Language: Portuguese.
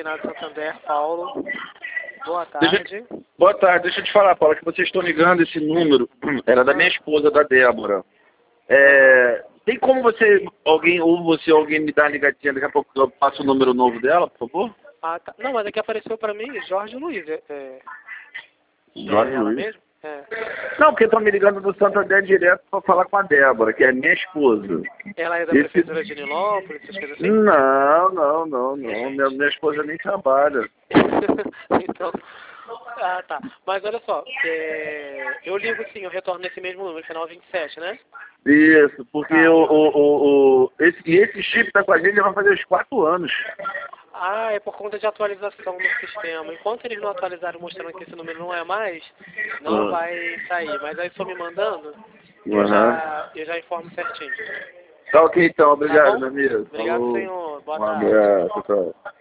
Senado Santander, Paulo. Boa tarde. Boa tarde, deixa eu te falar, Paulo, que vocês estão ligando esse número, era da minha esposa, da Débora. Tem como alguém me dar a ligadinha, daqui a pouco eu passo o número novo dela, por favor? Ah, tá. Não, mas aqui apareceu pra mim Jorge Luiz. Jorge ela Luiz? mesmo? Não, porque estão me ligando do Santander direto para falar com a Débora, que é minha esposa. Ela é da prefeitura de Nilópolis, essas coisas assim? Não. Minha esposa nem trabalha. Então... Ah, tá. Mas olha só, eu ligo sim, eu retorno nesse mesmo número, final 27, né? Isso, porque esse chip tá com a gente já vai fazer uns 4 anos. Ah, é por conta de atualização no sistema. Enquanto eles não atualizaram mostrando que esse número não é mais, não vai sair. Mas aí só me mandando, eu já informo certinho. Tá ok então, obrigado, Tá, meu amigo. obrigado, Falou. senhor. Boa tarde. Um abraço, tchau.